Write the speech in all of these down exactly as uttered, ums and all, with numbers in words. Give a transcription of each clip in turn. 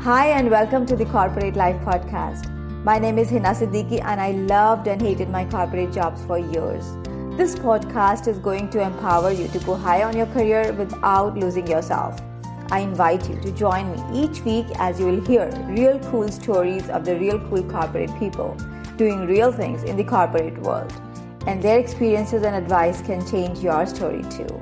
Hi and welcome to the Corporate Life Podcast. My name is Hina Siddiqui and I loved and hated my corporate jobs for years. This podcast is going to empower you to go high on your career without losing yourself. I invite you to join me each week as you will hear real cool stories of the real cool corporate people doing real things in the corporate world. And their experiences and advice can change your story too.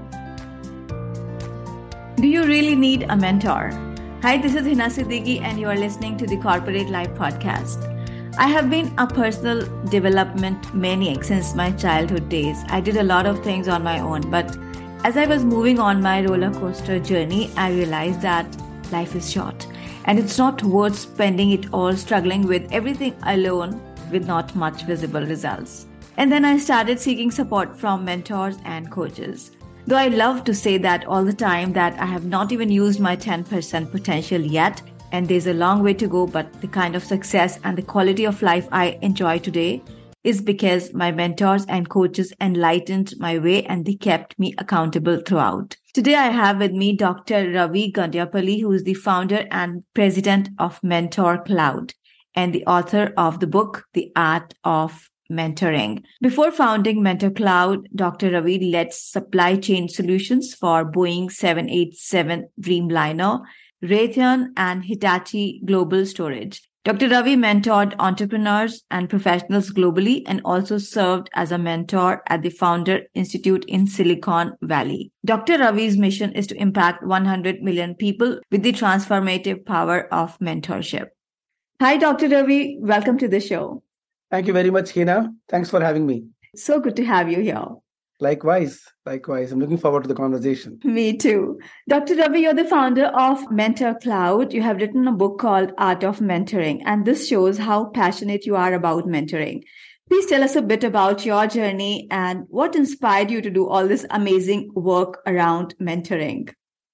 Do you really need a mentor? Hi, this is Hina Siddiqui and you are listening to the Corporate Life Podcast. I have been a personal development maniac since my childhood days. I did a lot of things on my own, but as I was moving on my roller coaster journey, I realized that life is short and it's not worth spending it all struggling with everything alone with not much visible results. And then I started seeking support from mentors and coaches. Though I love to say that all the time that I have not even used my ten percent potential yet, and there's a long way to go, but the kind of success and the quality of life I enjoy today is because my mentors and coaches enlightened my way and they kept me accountable throughout. Today I have with me Doctor Ravi Gandyapalli, who is the founder and president of Mentor Cloud and the author of the book, The Art of Mentoring. Before founding Mentor Cloud, Doctor Ravi led supply chain solutions for Boeing seven eighty-seven Dreamliner, Raytheon, and Hitachi Global Storage. Doctor Ravi mentored entrepreneurs and professionals globally and also served as a mentor at the Founder Institute in Silicon Valley. Doctor Ravi's mission is to impact one hundred million people with the transformative power of mentorship. Hi, Doctor Ravi. Welcome to the show. Thank you very much, Hina. Thanks for having me. So good to have you here. Likewise, likewise. I'm looking forward to the conversation. Me too. Doctor Ravi, you're the founder of Mentor Cloud. You have written a book called Art of Mentoring, and this shows how passionate you are about mentoring. Please tell us a bit about your journey and what inspired you to do all this amazing work around mentoring.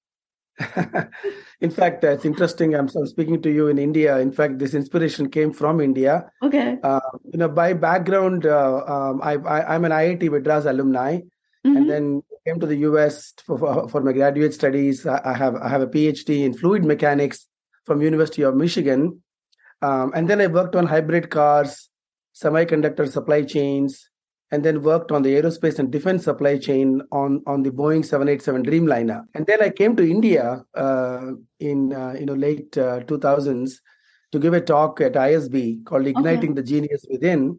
In fact, it's interesting. I'm, I'm speaking to you in India. In fact, this inspiration came from India. Okay. Uh, you know, by background, uh, um, I, I, I'm an I I T Madras alumni, mm-hmm. and then came to the U S for, for, for my graduate studies. I, I have I have a PhD in fluid mechanics from University of Michigan, um, and then I worked on hybrid cars, semiconductor supply chains, and then worked on the aerospace and defense supply chain on, on the Boeing seven eighty-seven Dreamliner. And then I came to India uh, in uh, you know late uh, two thousands to give a talk at I S B called Igniting okay. the Genius Within.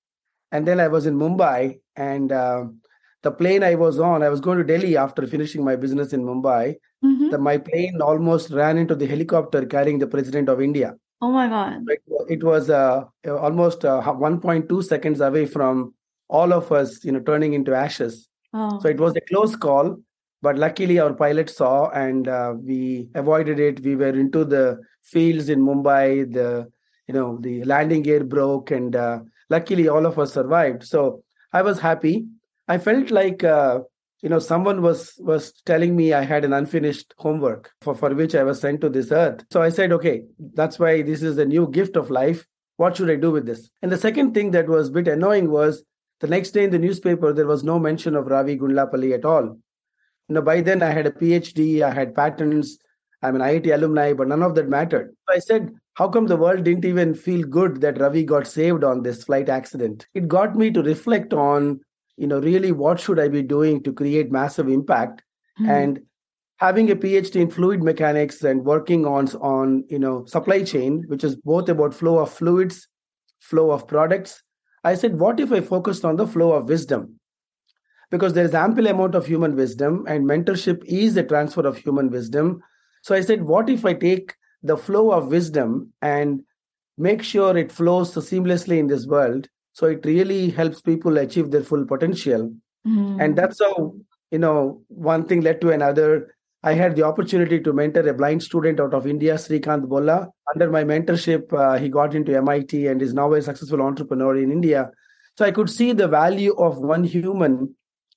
And then I was in Mumbai, and uh, the plane I was on, I was going to Delhi after finishing my business in Mumbai. Mm-hmm. The, my plane almost ran into the helicopter carrying the President of India. Oh my God. It, it was uh, almost uh, one point two seconds away from all of us, you know, turning into ashes. Oh. So it was a close call, but luckily our pilot saw and uh, we avoided it. We were into the fields in Mumbai. The, you know, the landing gear broke, and uh, luckily all of us survived. So I was happy. I felt like, uh, you know, someone was was telling me I had an unfinished homework for, for which I was sent to this earth. So I said, okay, that's why this is a new gift of life. What should I do with this? And the second thing that was a bit annoying was, the next day in the newspaper, there was no mention of Ravi Gandyapalli at all. You know, by then I had a PhD, I had patents, I'm an I I T alumni, but none of that mattered. So I said, how come the world didn't even feel good that Ravi got saved on this flight accident? It got me to reflect on, you know, really what should I be doing to create massive impact? Mm-hmm. And having a PhD in fluid mechanics and working on, on, you know, supply chain, which is both about flow of fluids, flow of products, I said, what if I focused on the flow of wisdom? Because there is ample amount of human wisdom and mentorship is a transfer of human wisdom. So I said, what if I take the flow of wisdom and make sure it flows so seamlessly in this world, so it really helps people achieve their full potential? Mm-hmm. And that's how, you know, one thing led to another. I had the opportunity to mentor a blind student out of India, Srikanth Bolla. Under my mentorship, uh, he got into M I T and is now a successful entrepreneur in India. So I could see the value of one human,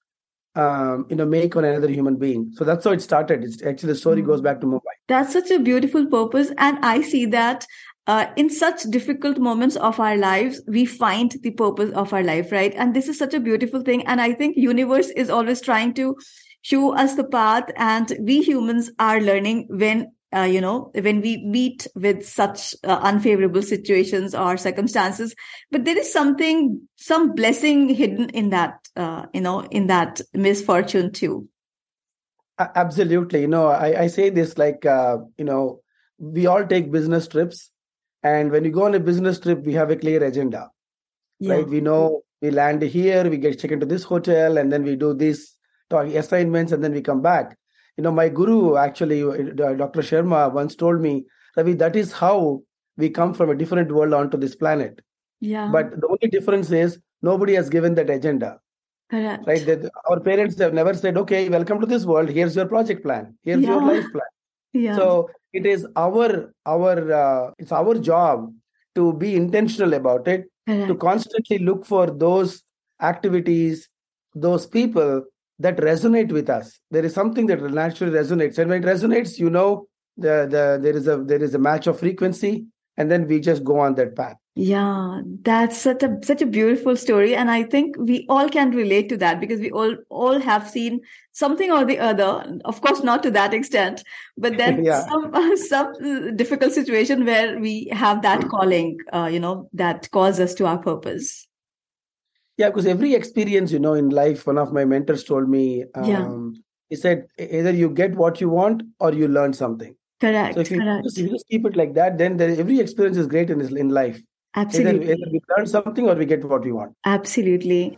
um, you know, make on another human being. So that's how it started. It's actually, the story goes back to Mumbai. That's such a beautiful purpose. And I see that uh, in such difficult moments of our lives, we find the purpose of our life, right? And this is such a beautiful thing. And I think universe is always trying to show us the path, and we humans are learning when uh, you know, when we meet with such uh, unfavorable situations or circumstances, but there is something, some blessing hidden in that, uh, you know, in that misfortune too. Absolutely. You know, I, I say this like, uh, you know, we all take business trips. And when you go on a business trip, we have a clear agenda, yeah. right? We know we land here, we get check into this hotel, and then we do these assignments, and then we come back. You know, my guru, actually, Doctor Sharma, once told me, Ravi, that is how we come from a different world onto this planet. Yeah. But the only difference is nobody has given that agenda. Correct. Right? That our parents have never said, okay, welcome to this world. Here's your project plan. Here's yeah. your life plan. Yeah. So it is our, our, uh, it's our job to be intentional about it, Correct. to constantly look for those activities, those people that resonate with us. There is something that naturally resonates. And when it resonates, you know, the, the, there is a, there is a match of frequency, and then we just go on that path. Yeah, that's such a such a beautiful story, and I think we all can relate to that because we all all have seen something or the other. Of course, not to that extent, but then yeah. some some difficult situation where we have that calling, uh, you know, that calls us to our purpose. Yeah, because every experience, you know, in life, one of my mentors told me, um, yeah. he said, either you get what you want or you learn something. Correct. So if you, correct. Just, if you just keep it like that, then there, every experience is great in this, in life. Absolutely. Either, either we learn something or we get what we want. Absolutely.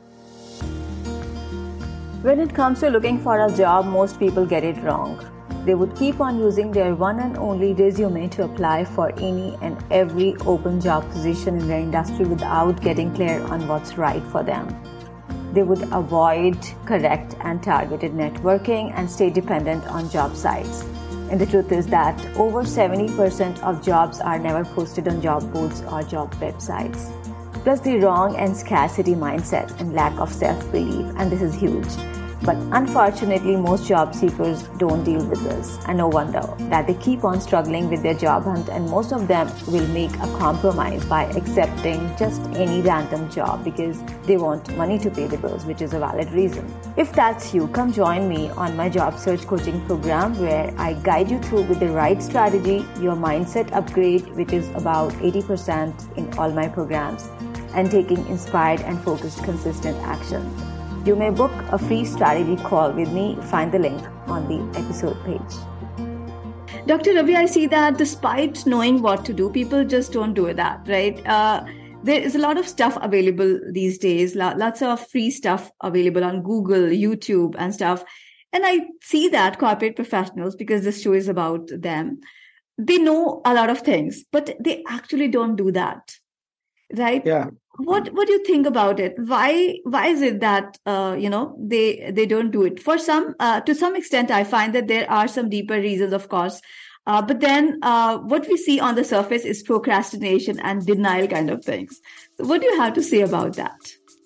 When it comes to looking for a job, most people get it wrong. They would keep on using their one and only resume to apply for any and every open job position in their industry without getting clear on what's right for them. They would avoid correct and targeted networking and stay dependent on job sites. And the truth is that over seventy percent of jobs are never posted on job boards or job websites. Plus the wrong and scarcity mindset and lack of self-belief, and this is huge. But unfortunately, most job seekers don't deal with this, and no wonder that they keep on struggling with their job hunt, and most of them will make a compromise by accepting just any random job because they want money to pay the bills, which is a valid reason. If that's you, come join me on my job search coaching program where I guide you through with the right strategy, your mindset upgrade, which is about eighty percent in all my programs, and taking inspired and focused consistent action. You may book a free strategy call with me. Find the link on the episode page. Doctor Ravi, I see that despite knowing what to do, people just don't do that, right? Uh, there is a lot of stuff available these days, lots of free stuff available on Google, YouTube and stuff. And I see that corporate professionals, because this show is about them, they know a lot of things, but they actually don't do that, right? Yeah. What what do you think about it? Why why is it that uh, you know they they don't do it? For some, uh, to some extent, I find that there are some deeper reasons, of course. Uh, but then uh, what we see on the surface is procrastination and denial kind of things. So what do you have to say about that?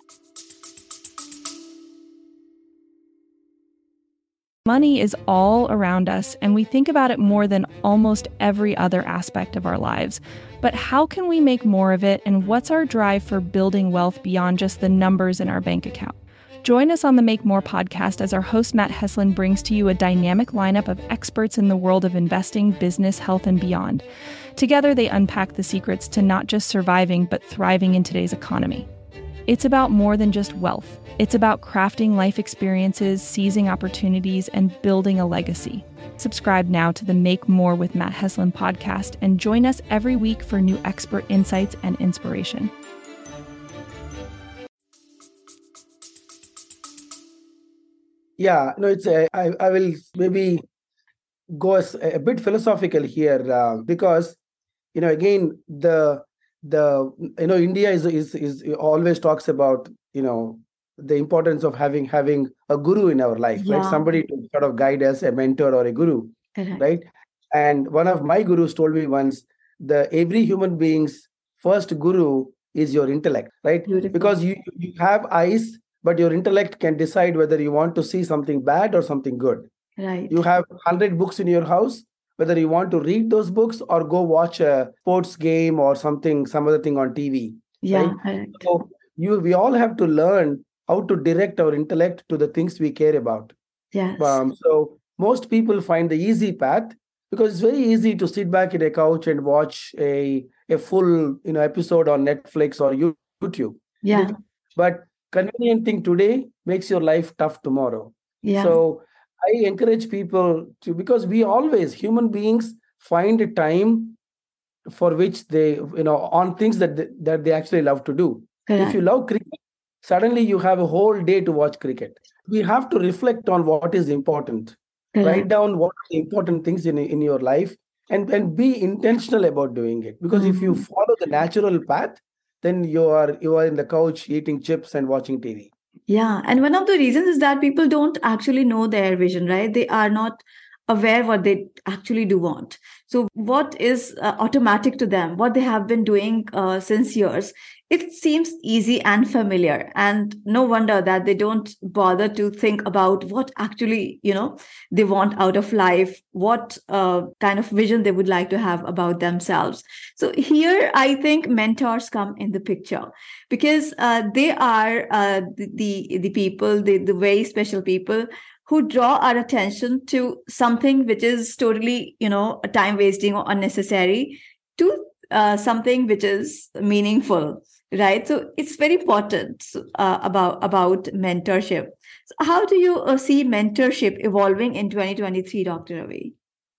Money is all around us, and we think about it more than almost every other aspect of our lives. But how can we make more of it, and what's our drive for building wealth beyond just the numbers in our bank account? Join us on the Make More podcast as our host Matt Heslin brings to you a dynamic lineup of experts in the world of investing, business, health, and beyond. Together, they unpack the secrets to not just surviving, but thriving in today's economy. It's about more than just wealth. It's about crafting life experiences, seizing opportunities, and building a legacy. Subscribe now to the Make More with Matt Heslin podcast and join us every week for new expert insights and inspiration. Yeah, no, it's a, I, I will maybe go a, a bit philosophical here uh, because, you know, again, the the you know India is is is always talks about, you know, the importance of having having a guru in our life, yeah. right? Somebody to sort of guide us, a mentor or a guru, Correct. right? And one of my gurus told me once, the every human being's first guru is your intellect, right? Beautiful. Because you you have eyes, but your intellect can decide whether you want to see something bad or something good. Right. You have one hundred books in your house, whether you want to read those books or go watch a sports game or something, some other thing on T V. Yeah. Right? So you, we all have to learn how to direct our intellect to the things we care about. Yes. Um, so most people find the easy path, because it's very easy to sit back in a couch and watch a, a full, you know, episode on Netflix or YouTube. Yeah. But convenient thing today makes your life tough tomorrow. Yeah. So I encourage people to, because we always, human beings, find a time for which they, you know, on things that they, that they actually love to do. Correct. If you love cricket, suddenly you have a whole day to watch cricket. We have to reflect on what is important. Correct. Write down what are the important things in, in your life, and, and be intentional about doing it. Because mm-hmm. if you follow the natural path, then you are you are in the couch eating chips and watching T V. Yeah. And one of the reasons is that people don't actually know their vision, right? They are not aware what they actually do want. So what is uh, automatic to them, what they have been doing uh, since years, it seems easy and familiar. And no wonder that they don't bother to think about what actually, you know, they want out of life, what uh, kind of vision they would like to have about themselves. So here, I think mentors come in the picture, because uh, they are uh, the, the, the people, the, the very special people who draw our attention to something which is totally, you know, time wasting or unnecessary, to uh, something which is meaningful, right? So it's very important uh, about about mentorship. So how do you uh, see mentorship evolving in twenty twenty-three, Doctor Ravi?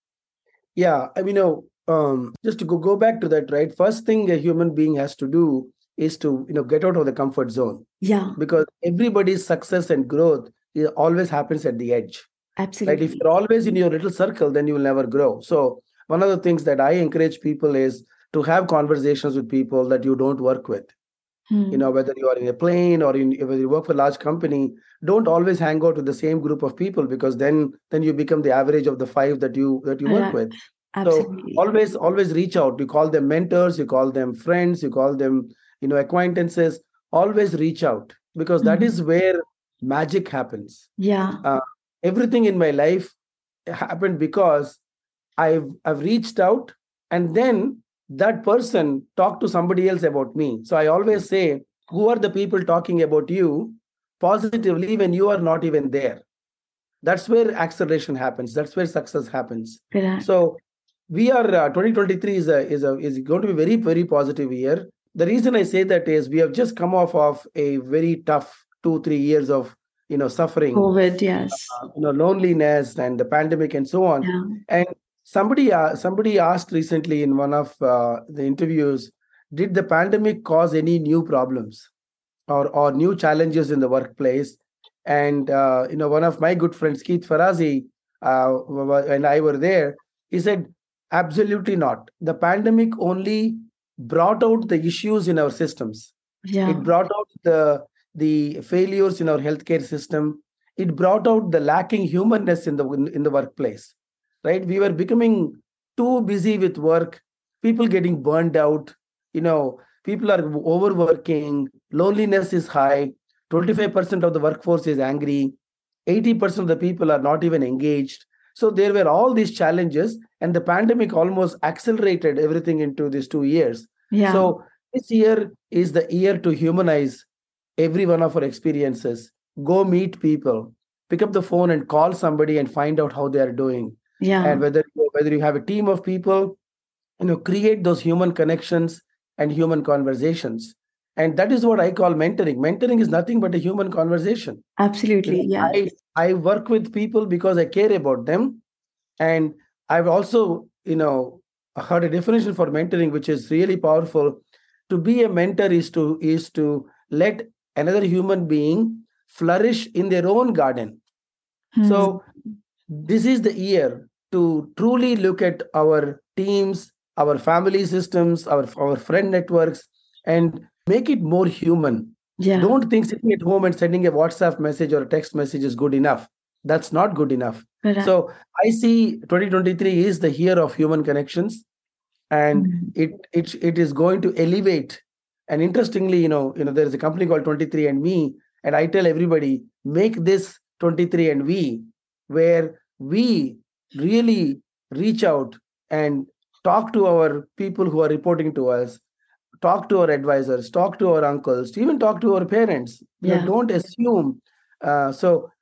Yeah, I mean, you know, um, just to go, go back to that, right? First thing a human being has to do is to, you know, get out of the comfort zone. Yeah. Because everybody's success and growth it always happens at the edge. Absolutely. Right? If you're always in your little circle, then you will never grow. So one of the things that I encourage people is to have conversations with people that you don't work with. Hmm. You know, whether you are in a plane or in, whether you work for a large company, don't always hang out with the same group of people, because then then you become the average of the five that you that you work right. with. Absolutely. So always always reach out. You call them mentors, you call them friends, you call them, you know, acquaintances. Always reach out, because that mm-hmm. is where magic happens. Yeah. Uh, everything in my life happened because I've I've reached out, and then that person talked to somebody else about me. So I always say, who are the people talking about you positively when you are not even there? That's where acceleration happens. That's where success happens. Yeah. So we are uh, twenty twenty-three is a is a is going to be a very very positive year. The reason I say that is we have just come off of a very tough two, three years of, you know, suffering, COVID, yes, uh, you know, loneliness and the pandemic and so on. Yeah. And somebody, uh, somebody asked recently in one of uh, the interviews, did the pandemic cause any new problems or, or new challenges in the workplace? And, uh, you know, one of my good friends, Keith Farazi, uh, and I were there, he said, absolutely not. The pandemic only brought out the issues in our systems. Yeah. It brought out the the failures in our healthcare system. It brought out the lacking humanness in the in the workplace, right? We were becoming too busy with work, people getting burned out, you know, people are overworking, loneliness is high, twenty-five percent of the workforce is angry, eighty percent of the people are not even engaged. So there were all these challenges, and the pandemic almost accelerated everything into these two years. Yeah. So this year is the year to humanize every one of our experiences. Go meet people, pick up the phone and call somebody and find out how they are doing. Yeah. And whether whether you have a team of people, you know, create those human connections and human conversations. And that is what I call mentoring. Mentoring is nothing but a human conversation. Absolutely. Yeah. I, I work with people because I care about them. And I've also, you know, heard a definition for mentoring, which is really powerful. To be a mentor is to is to let another human being flourish in their own garden. Hmm. So this is the year to truly look at our teams, our family systems, our, our friend networks, and make it more human. Yeah. Don't think sitting at home and sending a WhatsApp message or a text message is good enough. That's not good enough. Correct. So I see twenty twenty-three is the year of human connections, and mm-hmm. it it it is going to elevate. And interestingly, you know, you know, there is a company called twenty-three and me, and I tell everybody, make this twenty-three and we, where we really reach out and talk to our people who are reporting to us, talk to our advisors, talk to our uncles, even talk to our parents. Yeah. You know, don't assume. Uh, so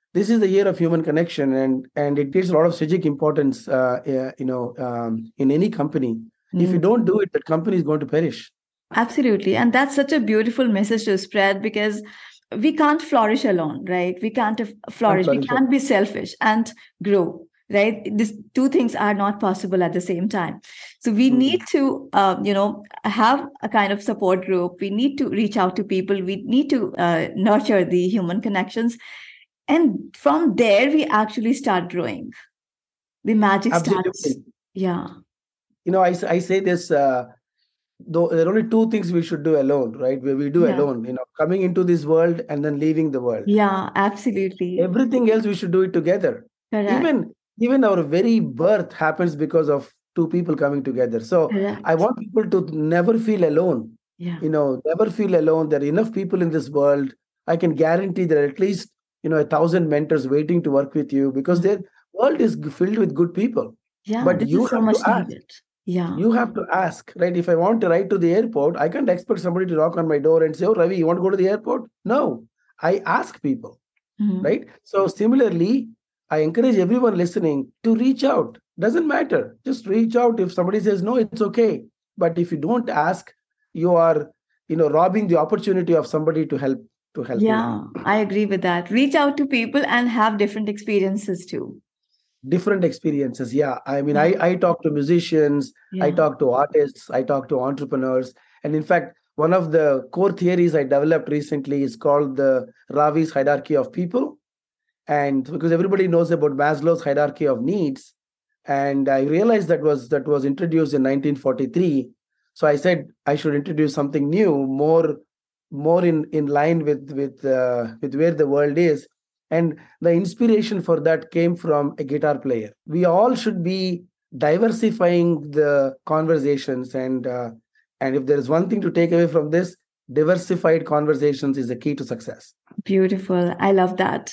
this is the year of human connection, and and it gets a lot of strategic importance, uh, uh, you know, um, in any company. Mm. If you don't do it, the company is going to perish. Absolutely. And that's such a beautiful message to spread, because we can't flourish alone, right? We can't flourish. We can't be selfish and grow, right? These two things are not possible at the same time. So we mm. need to, uh, you know, have a kind of support group. We need to reach out to people. We need to uh, nurture the human connections. And from there, we actually start growing. The magic Absolutely. starts. Yeah. You know, I, I say this, uh, though there are only two things we should do alone, right? Where we do yeah. alone, you know, coming into this world and then leaving the world. Yeah, absolutely. Everything else we should do it together. Correct. Even even our very birth happens because of two people coming together. So Correct. I want people to never feel alone. Yeah. You know, never feel alone. There are enough people in this world. I can guarantee there are at least, you know, a thousand mentors waiting to work with you, because their world is filled with good people. Yeah, but this you is so have much to ask. needed. Yeah. You have to ask, right? If I want to ride to the airport, I can't expect somebody to knock on my door and say, "Oh, Ravi, you want to go to the airport?" No, I ask people, mm-hmm. right? So similarly, I encourage everyone listening to reach out. Doesn't matter. Just reach out. If somebody says no, it's okay. But if you don't ask, you are, you know, robbing the opportunity of somebody to help. To help. Yeah, you. I agree with that. Reach out to people and have different experiences too. Different experiences. Yeah. I mean, yeah. I, I talk to musicians, yeah. I talk to artists, I talk to entrepreneurs. And in fact, one of the core theories I developed recently is called the Ravi's hierarchy of people. And because everybody knows about Maslow's hierarchy of needs. And I realized that was that was introduced in nineteen forty-three. So I said I should introduce something new, more, more in, in line with, with, uh, with where the world is. And the inspiration for that came from a guitar player. We all should be diversifying the conversations. And uh, and if there is one thing to take away from this, diversified conversations is the key to success. Beautiful. I love that.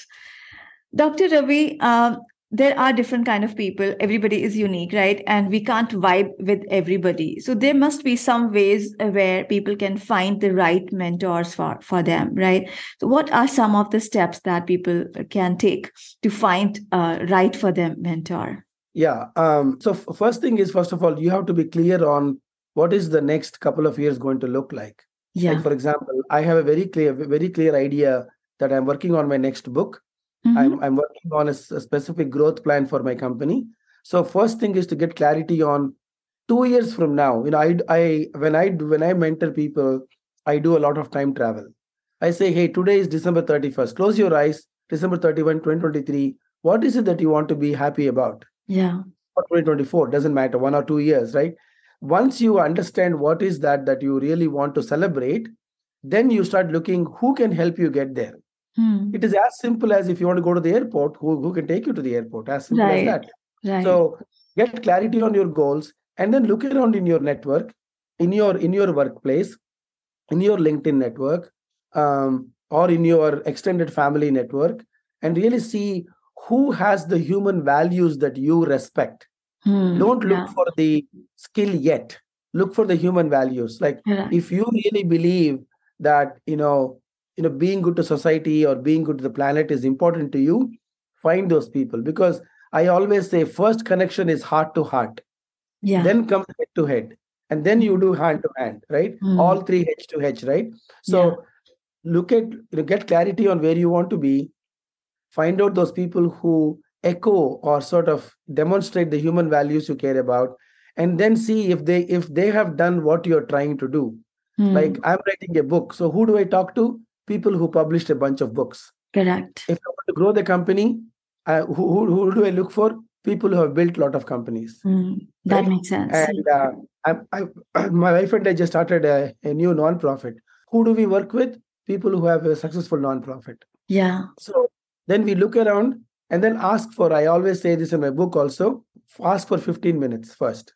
Doctor Ravi, uh, there are different kind of people. Everybody is unique, right? And we can't vibe with everybody. So there must be some ways where people can find the right mentors for, for them, right? So what are some of the steps that people can take to find uh, right for them mentor? Yeah. Um, so f- first thing is, first of all, you have to be clear on what is the next couple of years going to look like. Yeah. Like, for example, I have a very clear, very clear idea that I'm working on my next book. Mm-hmm. I'm, I'm working on a, a specific growth plan for my company. So first thing is to get clarity on two years from now. You know, I, I when I when I mentor people, I do a lot of time travel. I say, hey, today is December thirty-first. Close your eyes. December thirty-first, twenty twenty-three. What is it that you want to be happy about? Yeah. Or twenty twenty-four, doesn't matter, one or two years, right? Once you understand what is that that you really want to celebrate, then you start looking who can help you get there. Hmm. It is as simple as if you want to go to the airport, who, who can take you to the airport? As simple right. as that. Right. So get clarity on your goals, and then look around in your network, in your in your workplace, in your LinkedIn network, um, or in your extended family network, and really see who has the human values that you respect. Hmm. Don't look yeah. for the skill yet. Look for the human values. Like yeah. if you really believe that, you know, you know, being good to society or being good to the planet is important to you, find those people. Because I always say first connection is heart to heart. Yeah. Then comes head to head. And then you do hand to hand, right? Mm. All three hedge to hedge, right? So yeah. look at, you know, get clarity on where you want to be. Find out those people who echo or sort of demonstrate the human values you care about. And then see if they if they have done what you're trying to do. Mm. Like I'm writing a book. So who do I talk to? People who published a bunch of books. Correct. If I want to grow the company, uh, who, who, who do I look for? People who have built a lot of companies. Mm, that right? makes sense. And uh, I, I, my wife and I just started a, a new nonprofit. Who do we work with? People who have a successful nonprofit. Yeah. So then we look around and then ask for, I always say this in my book also, ask for fifteen minutes first.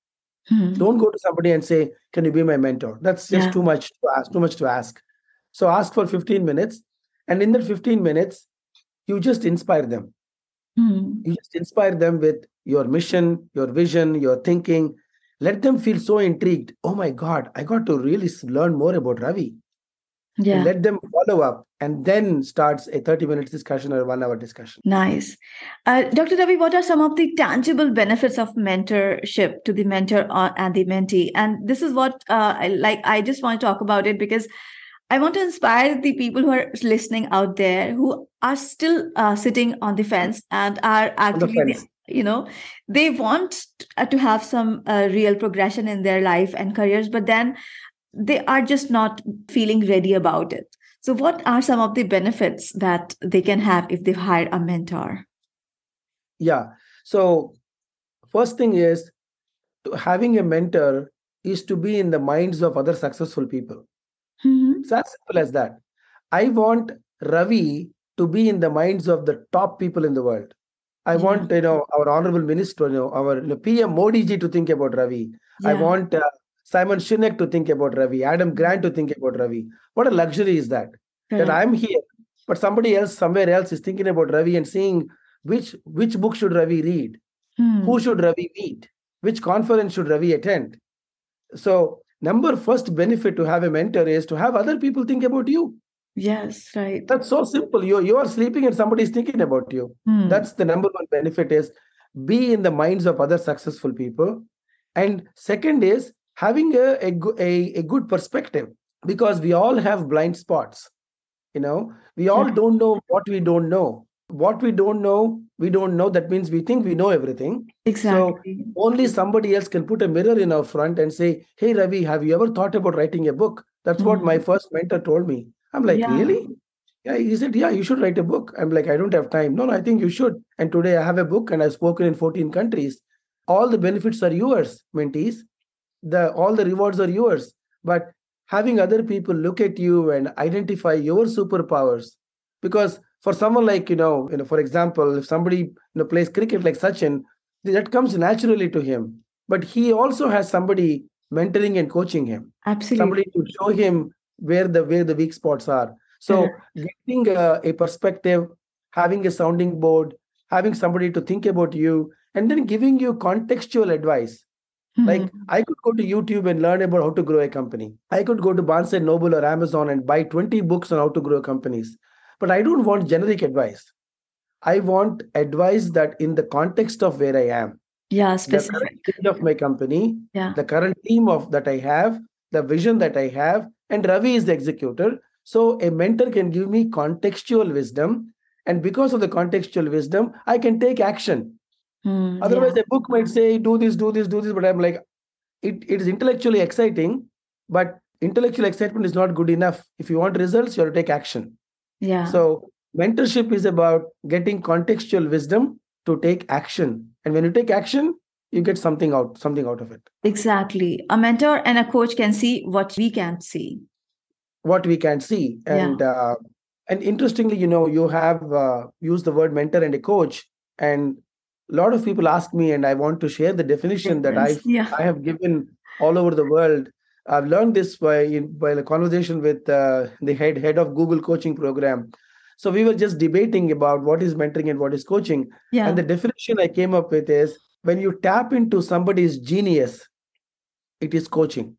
Hmm. Don't go to somebody and say, can you be my mentor? That's just yeah. too much to ask, too much to ask. So ask for fifteen minutes. And in that fifteen minutes, you just inspire them. Hmm. You just inspire them with your mission, your vision, your thinking. Let them feel so intrigued. Oh my God, I got to really learn more about Ravi. Yeah. And let them follow up, and then starts a thirty minutes discussion or one hour discussion. Nice. Uh, Doctor Ravi, what are some of the tangible benefits of mentorship to the mentor and the mentee? And this is what uh, I like. I just want to talk about it because I want to inspire the people who are listening out there who are still uh, sitting on the fence and are actually, you know, they want to have some uh, real progression in their life and careers, but then they are just not feeling ready about it. So what are some of the benefits that they can have if they hire a mentor? Yeah. So first thing is, having a mentor is to be in the minds of other successful people. Mm-hmm. It's as simple as that. I want Ravi to be in the minds of the top people in the world. I yeah. want, you know, our honorable minister, you know, our you know, P M Modi ji to think about Ravi. Yeah. I want uh, Simon Sinek to think about Ravi, Adam Grant to think about Ravi. What a luxury is that? Correct. That I'm here, but somebody else somewhere else is thinking about Ravi and seeing which which book should Ravi read, hmm. who should Ravi meet, which conference should Ravi attend. So number first benefit to have a mentor is to have other people think about you. Yes, right. That's so simple. You you are sleeping and somebody is thinking about you. Hmm. That's the number one benefit, is be in the minds of other successful people. And second is having a, a, a, a good perspective, because we all have blind spots. You know, we all yeah. don't know what we don't know. What we don't know, we don't know. That means we think we know everything. Exactly. So only somebody else can put a mirror in our front and say, hey, Ravi, have you ever thought about writing a book? That's mm-hmm. what my first mentor told me. I'm like, yeah. really? Yeah, he said, yeah, you should write a book. I'm like, I don't have time. No, no, I think you should. And today I have a book and I've spoken in fourteen countries. All the benefits are yours, mentees. The all the rewards are yours. But having other people look at you and identify your superpowers, because for someone like, you know, you know, for example, if somebody you know, plays cricket like Sachin, that comes naturally to him. But he also has somebody mentoring and coaching him. Absolutely. Somebody to show him where the where the weak spots are. So yeah. getting a, a perspective, having a sounding board, having somebody to think about you, and then giving you contextual advice. Mm-hmm. Like I could go to YouTube and learn about how to grow a company. I could go to Barnes and Noble or Amazon and buy twenty books on how to grow companies. But I don't want generic advice. I want advice that in the context of where I am. Yeah, specific. The current stage of my company, yeah. the current team of that I have, the vision that I have, and Ravi is the executor. So a mentor can give me contextual wisdom. And because of the contextual wisdom, I can take action. Mm, Otherwise, yeah. a book might say, do this, do this, do this. But I'm like, it, it is intellectually exciting, but intellectual excitement is not good enough. If you want results, you have to take action. Yeah. So mentorship is about getting contextual wisdom to take action. And when you take action, you get something out, something out of it. Exactly. A mentor and a coach can see what we can't see. What we can see. And yeah. uh, and interestingly, you know, you have uh, used the word mentor and a coach. And a lot of people ask me, and I want to share the definition that I've, yeah. I have given all over the world. I've learned this by, by a conversation with uh, the head, head of Google coaching program. So we were just debating about what is mentoring and what is coaching. Yeah. And the definition I came up with is, when you tap into somebody's genius, it is coaching.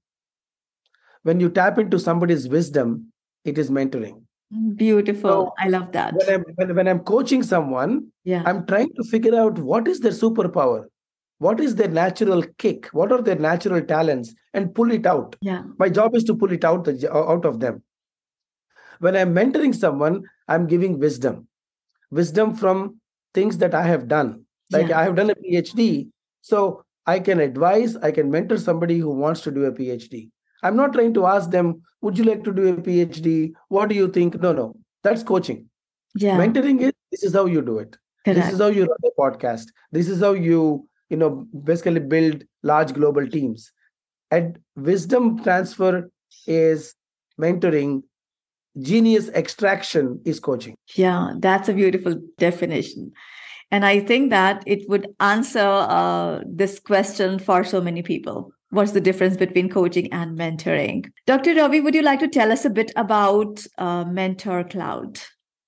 When you tap into somebody's wisdom, it is mentoring. Beautiful. So I love that. When I'm, when, when I'm coaching someone, yeah. I'm trying to figure out what is their superpower, what is their natural kick, what are their natural talents, and pull it out. Yeah. My job is to pull it out, out of them. When I'm mentoring someone, I'm giving wisdom. Wisdom from things that I have done. Like yeah. I have done a PhD, so I can advise, I can mentor somebody who wants to do a PhD. I'm not trying to ask them, would you like to do a PhD? What do you think? No, no, that's coaching. Yeah. Mentoring is, this is how you do it. Correct. This is how you run a podcast. This is how you, you know, basically build large global teams. And wisdom transfer is mentoring. Genius extraction is coaching. Yeah, that's a beautiful definition. And I think that it would answer uh, this question for so many people. What's the difference between coaching and mentoring? Doctor Ravi, would you like to tell us a bit about uh, Mentor Cloud?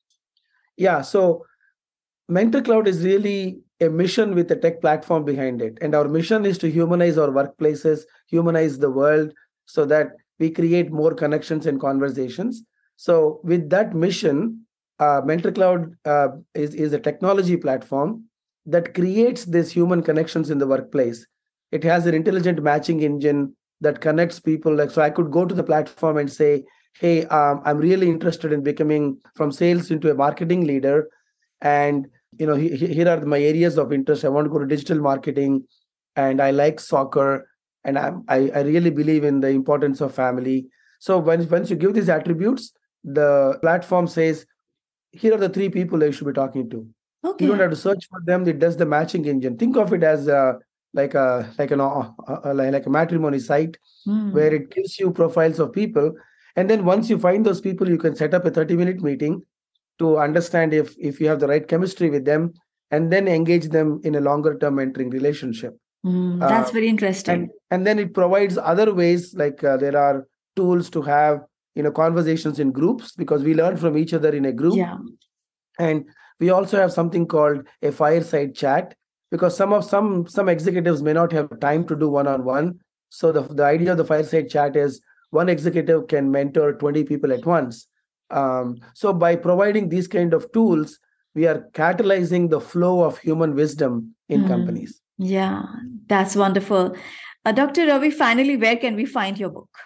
Yeah, so Mentor Cloud is really a mission with a tech platform behind it. And our mission is to humanize our workplaces, humanize the world so that we create more connections and conversations. So with that mission, uh, MentorCloud uh, is, is a technology platform that creates these human connections in the workplace. It has an intelligent matching engine that connects people. Like, so I could go to the platform and say, hey, um, I'm really interested in becoming from sales into a marketing leader. And, you know, he, here are my areas of interest. I want to go to digital marketing, and I like soccer, and I'm, I, I really believe in the importance of family. So when, once you give these attributes, the platform says, here are the three people you should be talking to. Okay. You don't have to search for them. It does the matching engine. Think of it as a, like a like an uh, uh, like a matrimony site mm. where it gives you profiles of people. And then once you find those people, you can set up a thirty minute meeting to understand if, if you have the right chemistry with them, and then engage them in a longer term mentoring relationship. Mm, that's uh, very interesting. And, and then it provides other ways, like uh, there are tools to have, you know, conversations in groups, because we learn from each other in a group. Yeah. And we also have something called a fireside chat, because some of some some executives may not have time to do one-on-one. So the, the idea of the fireside chat is one executive can mentor twenty people at once. Um, so by providing these kind of tools, we are catalyzing the flow of human wisdom in mm. companies. Yeah, that's wonderful. Uh, Doctor Ravi, finally, where can we find your book?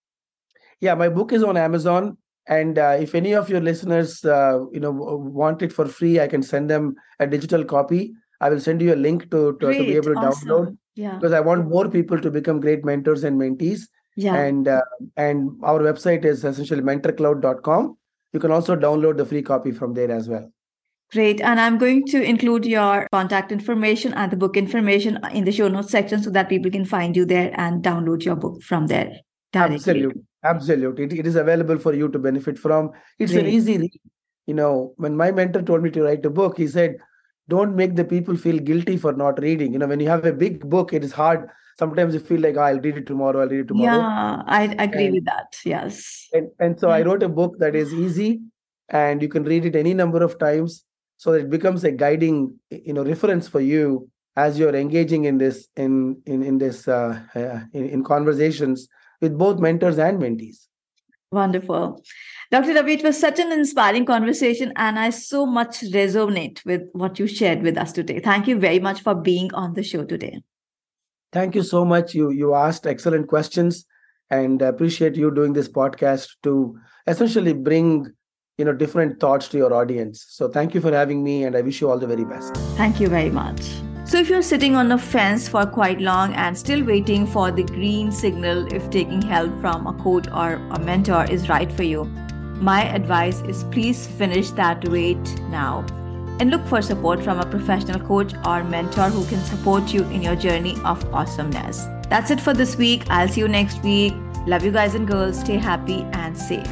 Yeah, my book is on Amazon. And uh, if any of your listeners, uh, you know, want it for free, I can send them a digital copy. I will send you a link to, to, to be able to awesome. download. Yeah. Because I want more people to become great mentors and mentees. Yeah. And uh, and our website is essentially mentor cloud dot com. You can also download the free copy from there as well. Great. And I'm going to include your contact information and the book information in the show notes section so that people can find you there and download your book from there directly. Absolutely. Absolutely. It, it is available for you to benefit from. It's Great. An easy read. You know, when my mentor told me to write a book, he said, don't make the people feel guilty for not reading. You know, when you have a big book, it is hard. Sometimes you feel like, oh, I'll read it tomorrow, I'll read it tomorrow. Yeah, I agree and, with that. Yes. And, and so I wrote a book that is easy, and you can read it any number of times, so that it becomes a guiding, you know, reference for you as you're engaging in this, in, in, in this, uh, uh, in, in conversations with both mentors and mentees. Wonderful. Doctor Ravi, it was such an inspiring conversation, and I so much resonate with what you shared with us today. Thank you very much for being on the show today. Thank you so much. You you asked excellent questions, and I appreciate you doing this podcast to essentially bring, you know, different thoughts to your audience. So thank you for having me, and I wish you all the very best. Thank you very much. So if you're sitting on the fence for quite long and still waiting for the green signal if taking help from a coach or a mentor is right for you, my advice is please finish that wait now and look for support from a professional coach or mentor who can support you in your journey of awesomeness. That's it for this week. I'll see you next week. Love you guys and girls. Stay happy and safe.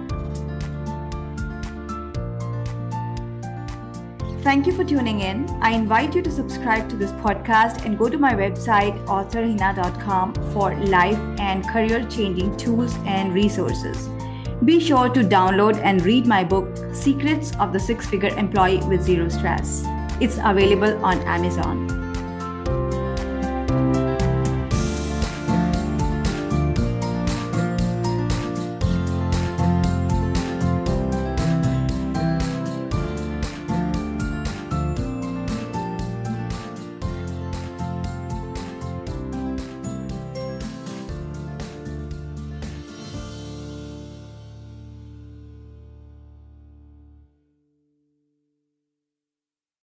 Thank you for tuning in. I invite you to subscribe to this podcast and go to my website author hina dot com for life and career-changing tools and resources. Be sure to download and read my book, Secrets of the Six-Figure Employee with Zero Stress. It's available on Amazon.